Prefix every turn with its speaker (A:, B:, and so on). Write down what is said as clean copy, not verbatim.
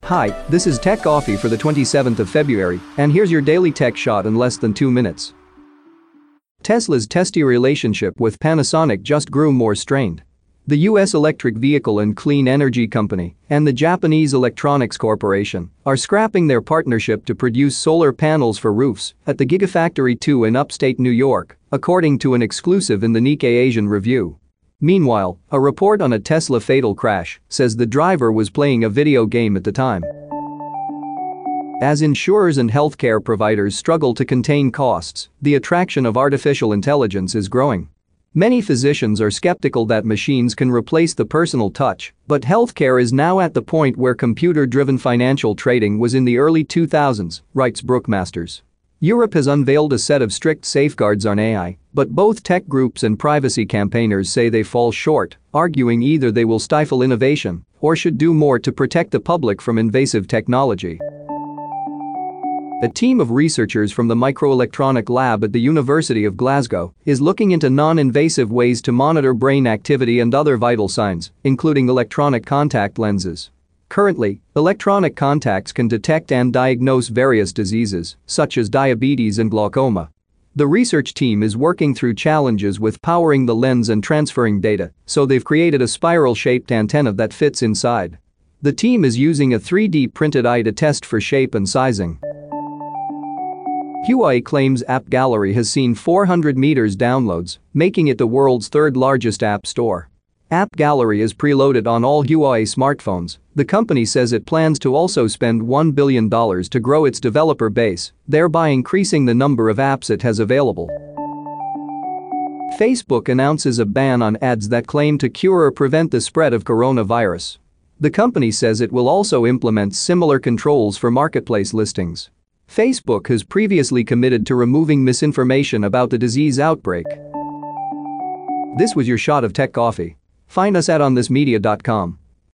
A: Hi, this is Tech Coffee for the 27th of February, and here's your daily tech shot in less than 2 minutes. Tesla's testy relationship with Panasonic just grew more strained. The US electric vehicle and clean energy company and the Japanese Electronics Corporation are scrapping their partnership to produce solar panels for roofs at the Gigafactory 2 in upstate New York, according to an exclusive in the Nikkei Asian Review. Meanwhile, a report on a Tesla fatal crash says the driver was playing a video game at the time. As insurers and healthcare providers struggle to contain costs, the attraction of artificial intelligence is growing. Many physicians are skeptical that machines can replace the personal touch, but healthcare is now at the point where computer-driven financial trading was in the early 2000s, writes Brookmasters. Europe has unveiled a set of strict safeguards on AI, but both tech groups and privacy campaigners say they fall short, arguing either they will stifle innovation or should do more to protect the public from invasive technology. A team of researchers from the Microelectronic Lab at the University of Glasgow is looking into non-invasive ways to monitor brain activity and other vital signs, including electronic contact lenses. Currently, electronic contacts can detect and diagnose various diseases, such as diabetes and glaucoma. The research team is working through challenges with powering the lens and transferring data, so they've created a spiral-shaped antenna that fits inside. The team is using a 3D printed eye to test for shape and sizing. Huawei claims App Gallery has seen 400 meters downloads, making it the world's third largest app store. App Gallery is preloaded on all Huawei smartphones. The company says it plans to also spend $1 billion to grow its developer base, thereby increasing the number of apps it has available. Facebook announces a ban on ads that claim to cure or prevent the spread of coronavirus. The company says it will also implement similar controls for marketplace listings. Facebook has previously committed to removing misinformation about the disease outbreak. This was your shot of Tech Coffee. Find us at onthismedia.com.